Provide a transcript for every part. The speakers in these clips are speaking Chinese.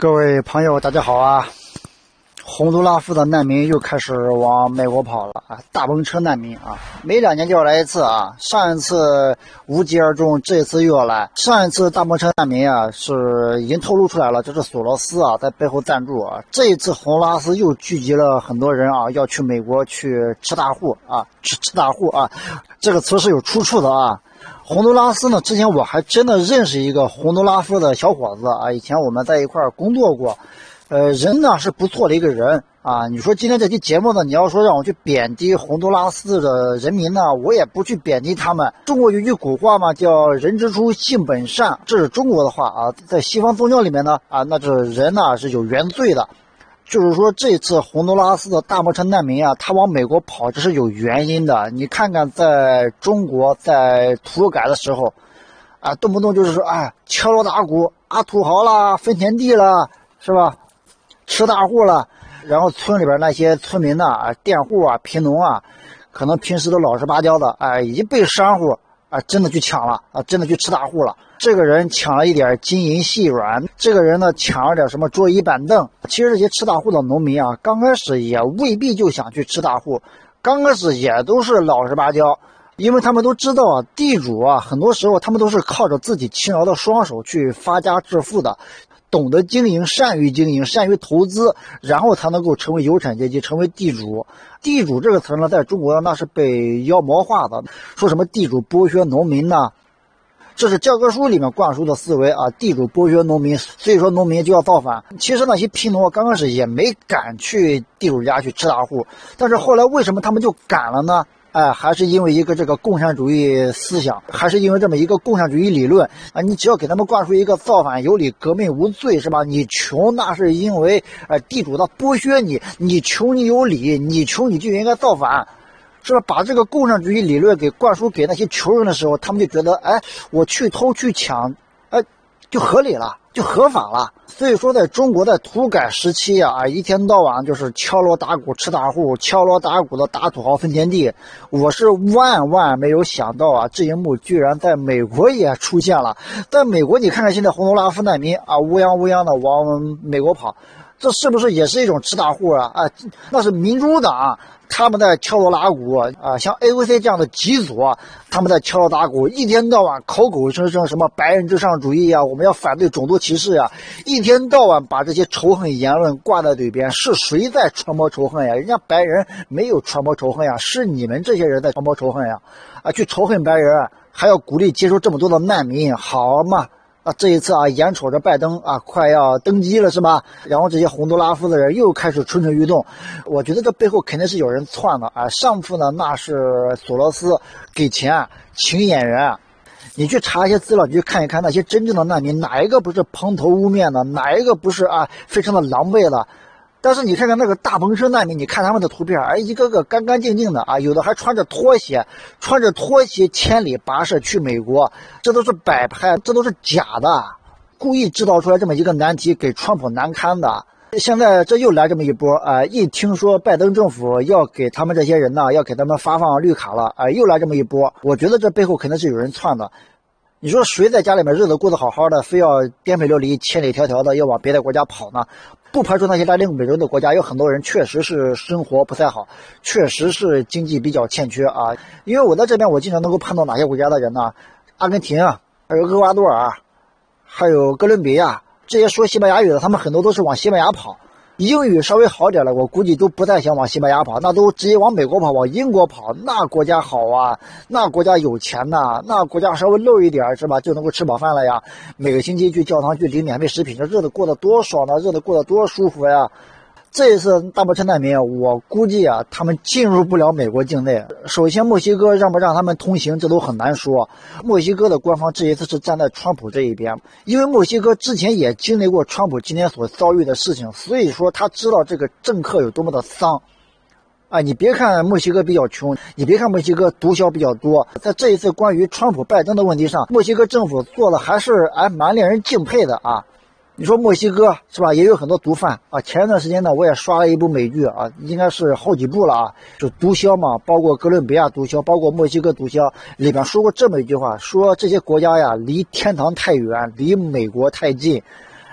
各位朋友，大家好啊！洪都拉斯的难民又开始往美国跑了啊！大篷车难民啊，每2年就要来一次啊。上一次无疾而终，这一次又要来。上一次大篷车难民啊，是已经透露出来了，这是索罗斯啊在背后赞助啊。这一次洪都拉斯又聚集了很多人啊，要去美国去吃大户啊，吃大户啊，这个词是有出处的啊。洪都拉斯呢，之前我还真的认识一个洪都拉斯的小伙子啊，以前我们在一块儿工作过，人呢是不错的一个人啊。你说今天这期节目呢，你要说让我去贬低洪都拉斯的人民呢，我也不去贬低他们。中国有句古话嘛，叫人之初性本善，这是中国的话啊。在西方宗教里面呢，啊，那这人呢是有原罪的。就是说，这次洪都拉斯的大篷车难民啊，他往美国跑，这是有原因的。你看看，在中国在土改的时候，啊，动不动就是说，哎，敲锣打鼓啊，土豪啦，分田地啦，是吧？吃大户了。然后村里边那些村民呢，啊，佃户啊，贫农啊，可能平时都老实巴交的，哎，已经被商户啊真的去抢了啊，真的去吃大户了。这个人抢了一点金银细软，这个人呢抢了点什么桌椅板凳。其实这些吃大户的农民啊，刚开始也未必就想去吃大户，刚开始也都是老实巴交，因为他们都知道啊，地主啊，很多时候他们都是靠着自己勤劳的双手去发家致富的，懂得经营，善于经营，善于投资，然后才能够成为有产阶级，成为地主。地主这个词呢，在中国那是被妖魔化的，说什么地主剥削农民呢？这是教科书里面灌输的思维啊，地主剥削农民，所以说农民就要造反。其实那些贫农刚开始也没敢去地主家去吃大户，但是后来为什么他们就敢了呢？哎，还是因为一个这个共产主义思想，还是因为这么一个共产主义理论啊！你只要给他们灌输一个造反有理，革命无罪，是吧？你穷那是因为地主他剥削你，你穷你有理，你穷你就应该造反。是吧？把这个共产主义理论给灌输给那些穷人的时候，他们就觉得，哎，我去偷去抢，哎，就合理了，就合法了。所以说，在中国在土改时期啊，一天到晚就是敲锣打鼓吃大户，敲锣打鼓的打土豪分田地。我是万万没有想到啊，这一幕居然在美国也出现了。在美国，你看看现在洪都拉斯难民啊，乌泱乌泱的往美国跑，这是不是也是一种吃大户啊？啊，那是民主党。他们在敲锣打鼓啊，像 AOC 这样的极左，他们在敲锣打鼓，一天到晚口口声声什么白人至上主义啊，我们要反对种族歧视啊，一天到晚把这些仇恨言论挂在嘴边。是谁在传播仇恨呀？人家白人没有传播仇恨呀，是你们这些人在传播仇恨呀！啊，去仇恨白人，还要鼓励接收这么多的难民，好嘛？啊，这一次啊，眼瞅着拜登啊快要登基了，是吧？然后这些洪都拉斯的人又开始蠢蠢欲动，我觉得这背后肯定是有人窜的啊。上次呢，那是索罗斯给钱请演员，你去查一些资料，你去看一看那些真正的难民，哪一个不是蓬头污面的，哪一个不是啊非常的狼狈的？但是你看看那个大篷车难民，你看他们的图片，哎，一个个干干净净的啊，有的还穿着拖鞋千里跋涉去美国，这都是摆拍，这都是假的，故意制造出来这么一个难题给川普难堪的。现在这又来这么一波啊！一听说拜登政府要给他们这些人呢，要给他们发放绿卡了啊，又来这么一波，我觉得这背后肯定是有人窜的。你说谁在家里面日子过得好好的，非要颠沛流离、千里迢迢的要往别的国家跑呢？不排除那些拉丁美洲的国家有很多人确实是生活不太好，确实是经济比较欠缺啊。因为我在这边，我经常能够碰到哪些国家的人呢？阿根廷啊，还有厄瓜多尔，还有哥伦比亚，这些说西班牙语的，他们很多都是往西班牙跑。英语稍微好点了，我估计都不太想往西班牙跑，那都直接往美国跑，往英国跑。那国家好啊，那国家有钱呐，那国家稍微漏一点是吧，就能够吃饱饭了呀。每个星期去教堂去领免费食品，这日子过得多爽啊，日子过得多舒服呀。这一次大篷车难民，我估计啊，他们进入不了美国境内。首先，墨西哥让不让他们通行，这都很难说。墨西哥的官方这一次是站在川普这一边，因为墨西哥之前也经历过川普今天所遭遇的事情，所以说他知道这个政客有多么的丧。啊，你别看墨西哥比较穷，你别看墨西哥毒枭比较多，在这一次关于川普拜登的问题上，墨西哥政府做的还是蛮令人敬佩的啊。你说墨西哥是吧，也有很多毒贩啊。前一段时间呢，我也刷了一部美剧啊，应该是好几部了啊，就毒枭嘛，包括哥伦比亚毒枭，包括墨西哥毒枭，里边说过这么一句话，说这些国家呀离天堂太远，离美国太近。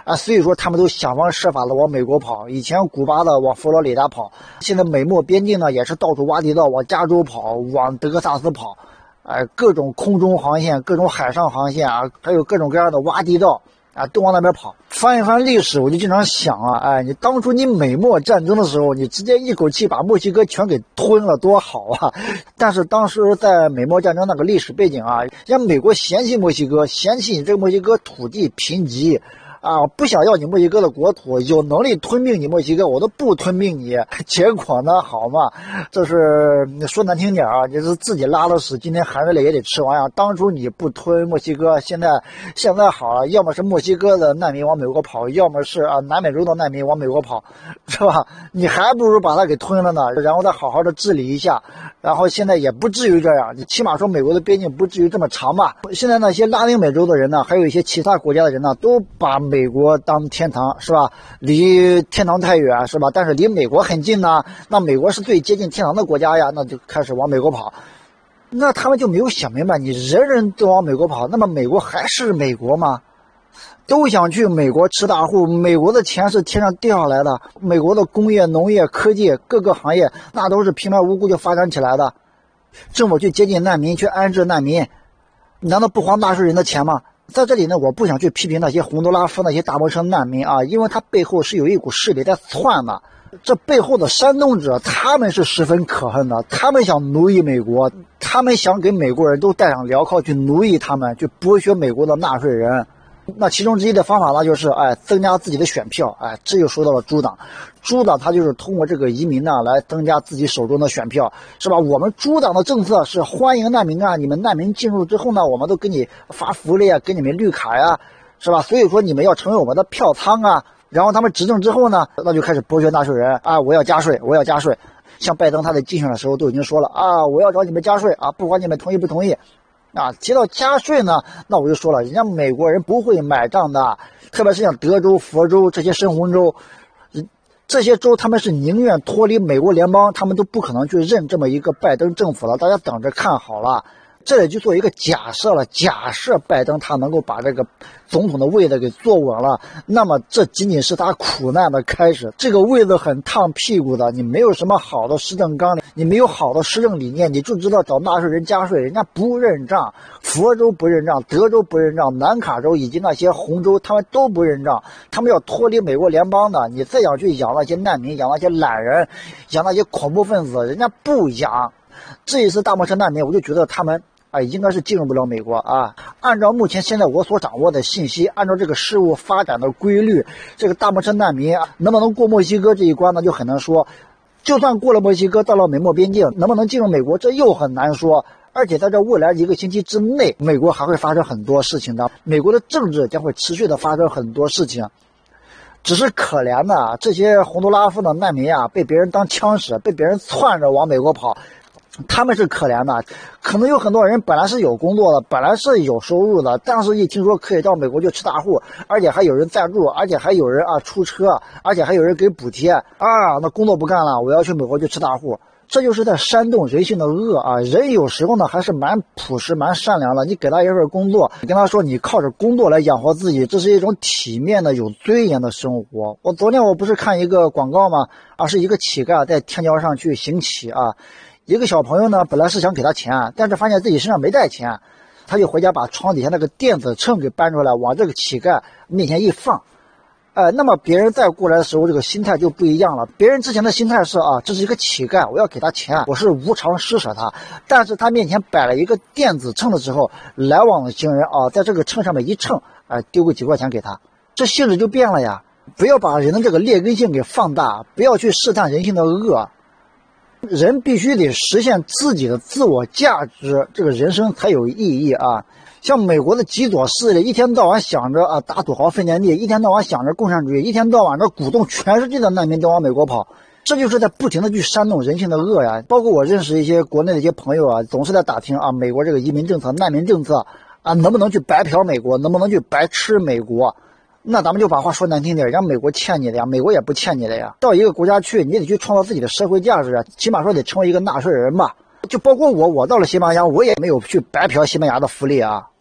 啊，所以说他们都想方设法的往美国跑。以前古巴的往佛罗里达跑，现在美墨边境呢也是到处挖地道，往加州跑，往德克萨斯跑，各种空中航线，各种海上航线啊，还有各种各样的挖地道。啊，都往那边跑。翻一翻历史，我就经常想啊，你当初你美墨战争的时候，你直接一口气把墨西哥全给吞了，多好啊！但是当时在美墨战争那个历史背景啊，人家美国嫌弃墨西哥，嫌弃你这个墨西哥土地贫瘠。啊，不想要你墨西哥的国土，有能力吞并你墨西哥，我都不吞并你。结果呢，好嘛，这是说难听点啊，就是自己拉了屎，今天含着泪也得吃完啊。当初你不吞墨西哥，现在好了，要么是墨西哥的难民往美国跑，要么是南美洲的难民往美国跑，是吧？你还不如把它给吞了呢，然后再好好的治理一下。然后现在也不至于这样，你起码说美国的边境不至于这么长吧。现在那些拉丁美洲的人呢，还有一些其他国家的人呢，都把美国当天堂，是吧？离天堂太远，是吧？但是离美国很近呢，那美国是最接近天堂的国家呀，那就开始往美国跑。那他们就没有想明白，你人人都往美国跑，那么美国还是美国吗？都想去美国吃大户，美国的钱是天上掉下来的，美国的工业、农业、科技各个行业那都是平白无故就发展起来的。政府去接近难民，去安置难民，难道不还纳税人的钱吗？在这里呢，我不想去批评那些洪都拉斯那些大摩车难民啊，因为他背后是有一股势力在窜的。这背后的煽动者，他们是十分可恨的，他们想奴役美国，他们想给美国人都戴上镣铐去奴役他们，去剥削美国的纳税人。那其中之一的方法呢，就是增加自己的选票。这就说到了猪党。猪党他就是通过这个移民呢来增加自己手中的选票，是吧？我们猪党的政策是欢迎难民啊，你们难民进入之后呢，我们都给你发福利啊，给你们绿卡呀，是吧？所以说你们要成为我们的票仓啊。然后他们执政之后呢，那就开始剥削纳税人啊，我要加税，我要加税。像拜登他在竞选的时候都已经说了啊，我要找你们加税啊，不管你们同意不同意。提到加税呢，那我就说了，人家美国人不会买账的，特别是像德州、佛州这些深红州，这些州他们是宁愿脱离美国联邦，他们都不可能去认这么一个拜登政府了。大家等着看好了。这里就做一个假设了，假设拜登他能够把这个总统的位子给坐稳了，那么这仅仅是他苦难的开始。这个位子很烫屁股的，你没有什么好的施政纲领，你没有好的施政理念，你就知道找纳税人加税，人家不认账，佛州不认账，德州不认账，南卡州以及那些红州他们都不认账，他们要脱离美国联邦的。你再想去养那些难民，养那些懒人，养那些恐怖分子，人家不养。这一次大摩车难民，我就觉得他们应该是进入不了美国啊。按照目前现在我所掌握的信息，按照这个事物发展的规律，这个大摩车难民能不能过墨西哥这一关呢，就很难说。就算过了墨西哥，到了美墨边境，能不能进入美国，这又很难说。而且在这未来1个星期之内，美国还会发生很多事情的，美国的政治将会持续的发生很多事情。只是可怜的这些洪都拉斯的难民被别人当枪使，被别人窜着往美国跑。他们是可怜的，可能有很多人本来是有工作的，本来是有收入的，但是一听说可以到美国去吃大户，而且还有人赞助，而且还有人出车，而且还有人给补贴那工作不干了，我要去美国去吃大户。这就是在煽动人性的恶人有时候呢还是蛮朴实蛮善良的，你给他一份工作，你跟他说你靠着工作来养活自己，这是一种体面的有尊严的生活。昨天我不是看一个广告吗？是一个乞丐在天桥上去行乞一个小朋友呢，本来是想给他钱，但是发现自己身上没带钱，他就回家把床底下那个电子秤给搬出来，往这个乞丐面前一放。那么别人再过来的时候，这个心态就不一样了。别人之前的心态是这是一个乞丐，我要给他钱，我是无偿施舍他。但是他面前摆了一个电子秤的时候，来往的行人在这个秤上面一称，丢个几块钱给他，这性质就变了呀。不要把人的这个劣根性给放大，不要去试探人性的恶。人必须得实现自己的自我价值，这个人生才有意义像美国的极左势力，一天到晚想着打土豪分田地，一天到晚想着共产主义，一天到晚这鼓动全世界的难民都往美国跑，这就是在不停的去煽动人性的恶呀。包括我认识一些国内的一些朋友总是在打听美国这个移民政策、难民政策能不能去白嫖美国，能不能去白吃美国。那咱们就把话说难听点，人家美国欠你的呀，美国也不欠你的呀。到一个国家去，你得去创造自己的社会价值起码说得成为一个纳税人吧。就包括我到了西班牙，我也没有去白嫖西班牙的福利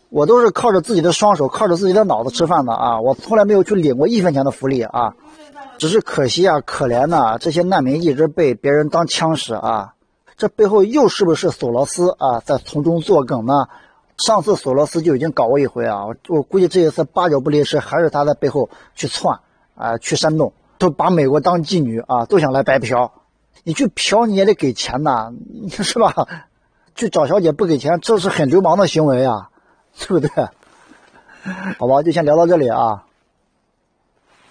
我都是靠着自己的双手，靠着自己的脑子吃饭的啊！我从来没有去领过1分钱的福利啊！只是可惜啊，可怜呐，这些难民一直被别人当枪使啊！这背后又是不是索罗斯啊在从中作梗呢？上次索罗斯就已经搞过一回啊，我估计这一次8九不离十，还是他在背后去窜啊，去煽动，都把美国当妓女啊，都想来白嫖。你去嫖你也得给钱呐，是吧？去找小姐不给钱，这是很流氓的行为啊，对不对？好吧，就先聊到这里啊。